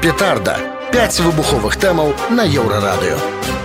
Петарда. 5 выбуховых тэмаў на Еўрарадыё.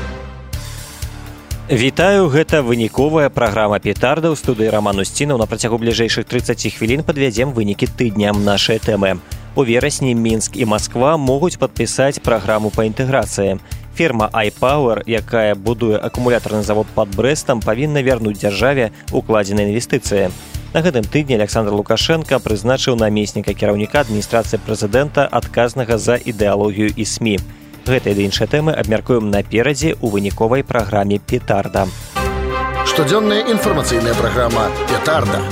Вітаю, гэта выніковая праграма «Петарда». У студыі Роман Устінаў. На працягу бліжэйшых 30 хвілін падвядзем вынікі тыдня нашай тэмы. У верасні Мінск і Масква могуць падпісаць праграму па інтэграцыі. Фірма iPower, якая будуе акумулятарны завод пад Брэстам, павінна вярнуць дзяржаве укладзеныя інвестыцыі. На гэтым тыдні Александр Лукашенко прызначыў намесніка кіраўніка адміністрацыі прэзідэнта, адказнага за ідэалогію і СМІ. Гэтыя ды іншыя тэмы абмяркуем наперадзе ў выніковай праграме «Петарда». Штодзённая інфармацыйная праграма «Петарда».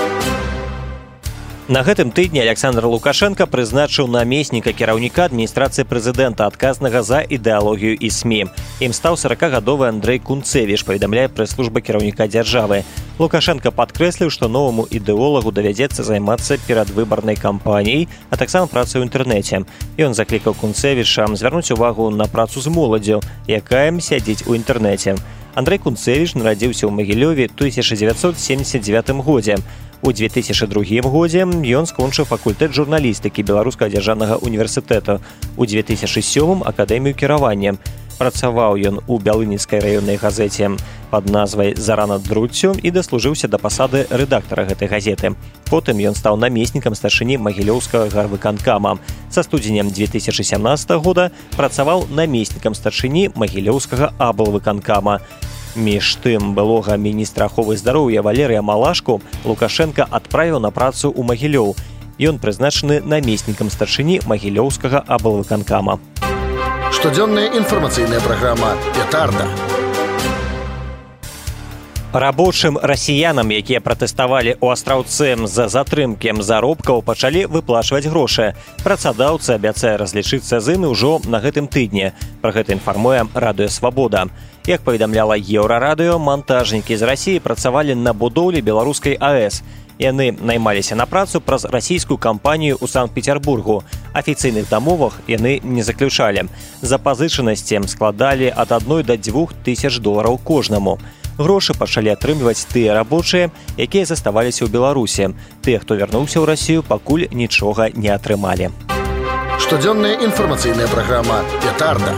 На гэтым тыдні Александр Лукашенко прызначыў намесніка кіраўніка адміністрацыі прэзідэнта, адказнага за ідэалогію і СМІ. Ім стаў 40-гадовы Андрэй Кунцевіч, паведамляе прэс-служба кіраўніка дзяржавы. Лукашенко падкрэсліў, што новаму ідэолагу давядзецца займацца перадвыбарнай кампаніяй, а таксама працай у інтэрнэце. Ён заклікаў Кунцевіча звярнуць увагу на працу з моладдзю, якая сядзіць у інтэрнэце. Андрэй Кунцевіч нарадзіўся ў Магілёве ў 1979 годзе. У 2002 годзе ён скончыў факультэт журналістыкі Беларускага дзяржаўнага універсітэту. У 2007 акадэмію кіравання. Працаваў ён у Бялынінскай раённай газеце пад назвай «Зара над друццю» і даслужыўся да пасады рэдактара гэтай газеты. Потым ён стаў намеснікам старшыні Магілёўскага гарвыканкама. Са студзенем 2017 года працаваў намеснікам старшыні Магілёўскага аблвыканкама. Між тым, былога міністра аховы здароўя Валерыя Малашку Лукашенко адправіў на працу ў Магілёў. Ён прызначаны намеснікам старшыні Магілёўскага аблвыканкама. Штодзённая інфармацыйная праграма «Петарда». Рабочым расіянам, якія пратэставалі ў Астраўцы за затрымкі заробкаў, пачалі выплачваць грошы. Працадаўцы абяцае разлічыцца з імі ўжо на гэтым тыдні. Пра гэта інфармуе Радыё Свабода. Як паведамляла Еўрарадыё, мантажнікі з Расіі працавалі на будоўлі беларускай АЭС. Яны наймаліся на працу праз расійскую кампанію ў Санкт-Петербургу. Афіцыйных дамовах яны не заключалі. Запазычанасці складалі ад 1 до 2 тысяч долараў кожнаму. Грошы пачалі атрымліваць тыя рабочыя, якія заставаліся ў Беларусі. Тыя, хто вярнуўся ў Расію, пакуль нічога не атрымалі. Штодзённая інфармацыйная праграма «Петарда».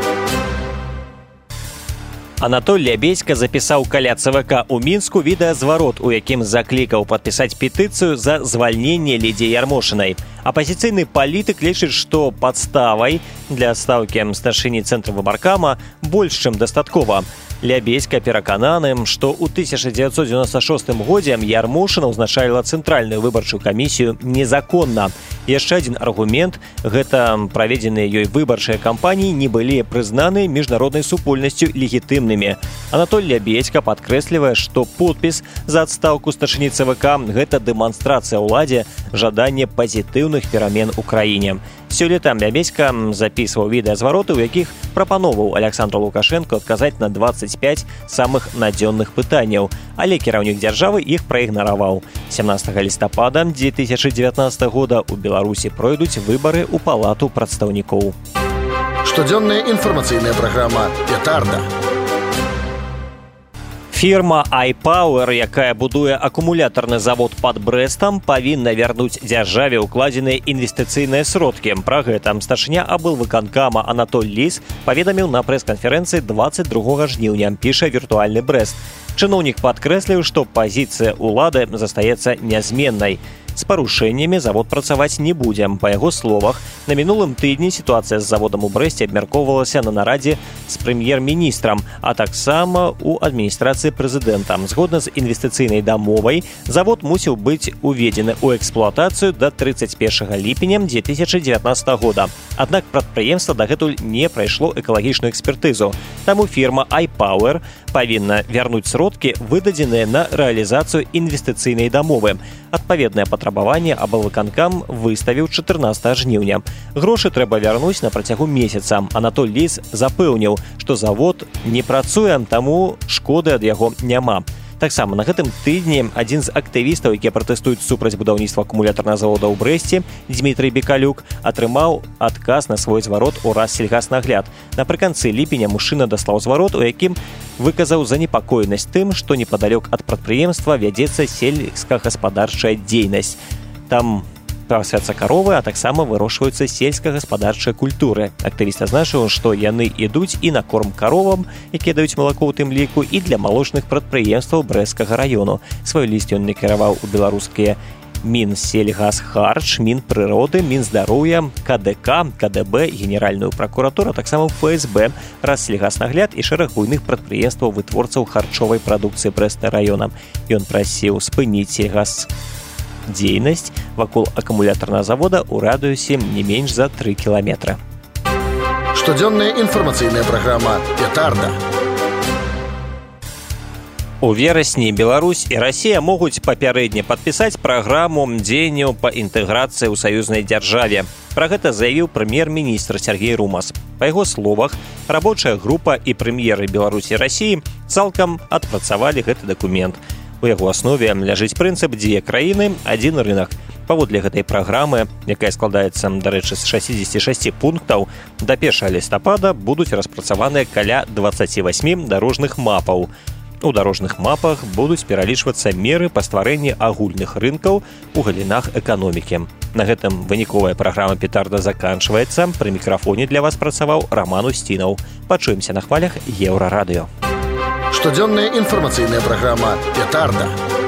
Анатоль Лябедзька запісаў каля ЦВК ў Мінску відэазварот, у якім заклікаў падпісаць петыцыю за звальненне Лідзіі Ярмошынай. Апазіцыйны палітык лічыць, што падставай для адстаўкі старшыні цэнтра выбаркама больш чым дастаткова. Лябедзька перакананы, што ў 1996 годзе Ярмошына ўзначаліла цэнтральную выбарчую камісію незаконна. Яшчэ адзін аргумент – гэта праведзеныя ёй выбарчыя кампаніі не былі прызнаны міжнароднай супольнасцю легітымнымі. Анатоль Лябедзька падкрэслівае, што подпіс за адстаўку старшыні ЦВК – гэта дэманстрацыя ўладзе жадання пазітыўных перамен у краіне. Сёлета Лябедзька запісваў відэазвароты, у якіх прапановаў Александру Лукашенко адказаць на 25 самых надзённых пытанняў, але кіраўнік дзяржавы іх праігнараваў. 17 лістапада 2019 года ў Беларусі пройдуць выбары ў палату прадстаўнікоў. Штодзённая інфармацыйная праграма «Петарда». Фірма iPower, якая будуе акумулятарны завод пад Брэстам, павінна вярнуць дзяржаве укладзеныя інвестыцыйныя сродкі. Пра гэта старшыня аблвыканкама Анатоль Ліс паведаміў на прэс-канферэнцыі 22 жніўня, піша віртуальны Брэст. Чыноўнік падкрэсліў, што пазіцыя ўлады застаецца нязменнай. З парушэннямі завод працаваць не будзе. Па яго словах, на мінулым тыдні сітуацыя з заводам у Брэсце абмяркоўвалася на нарадзе з прэм'ер-міністрам, а таксама ў адміністрацыі прэзідэнта. Згодна з інвестыцыйнай дамовай, завод мусіў быць уведзены ў эксплуатацыю да 31 ліпеня 2019 года. Аднак прадпрыемства дагэтуль не прайшло экалагічную экспертызу. Таму фірма iPower павінна вярнуць сродкі, выдадзеныя на рэалізацыю інвестыцыйнай дамовы. Адпаведнае патрабаванне аблвыканкам выставіў 14 жніўня. Грошы трэба вярнуць на працягу месяца. Анатоль Ліс запэўніў, што завод не працуе, таму шкоды ад яго няма. Таксама на гэтым тыдні адзін з актывістаў, якія пратэстуюць супраць будаўніцтва акумулятарнага завода ў Брэсце, Дмітрый Бекалюк, атрымаў адказ на свой зварот у Рассельгаснагляд. Напрыканцы ліпеня мужчына даслаў зварот, у якім выказаў занепакоенасць тым, што непадалёк ад прадпрыемства вядзецца сельскагаспадарчая дзейнасць. Там Пасвяцца каровы, а таксама вырошчваюцца сельскагаспадарчыя культуры. Актывіст азначыў, што яны ідуць і на корм каровам, якія даюць малако ў тым ліку, і для малочных прадпрыемстваў Брэсцкага раёну. Свой ліст ён накіраваў у беларускія Мінсельгасхарч, Мінпрыроды, Мінздароўя, КДК, КДБ, Генеральную пракуратуру, а таксама ФСБ, Рассельгаснагляд і шэраг буйных прадпрыемстваў вытворцаў харчовай прадукцыі Брэстага раёна. Ён прасіў спыніць сельгасдзейнасць вакол акумулятарнага завода ў радыусе не менш за 3 кіламетра. Штодзённая інфармацыйная праграма «Петарда». У верасні Беларусь і Расія могуць папярэдне падпісаць праграму дзеянняў па інтэграцыі ў саюзнай дзяржаве. Пра гэта заявіў прэм'ер-міністр Сергей Румас. Па яго словах, рабочая група і прэм'еры Беларусі і Расіі цалкам адпрацавалі гэты дакумент. У яго аснове ляжыць прынцып «Дзве краіны, адзін рынак». Паводле гэтай праграмы, якая складаецца, дарэчы, з 66 пунктаў, да 1 лістапада будуць распрацаваныя каля 28 дарожных мапаў. У дарожных мапах будуць пералічвацца меры па стварэнні агульных рынкаў у галінах эканомікі. На гэтым выніковая праграма «Петарда» заканчваецца. Пры мікрафоне для вас працаваў Роман Устінаў. Пачуемся на хвалях Еўрарадыё. Штодзённая інфармацыйная праграма «Петарда».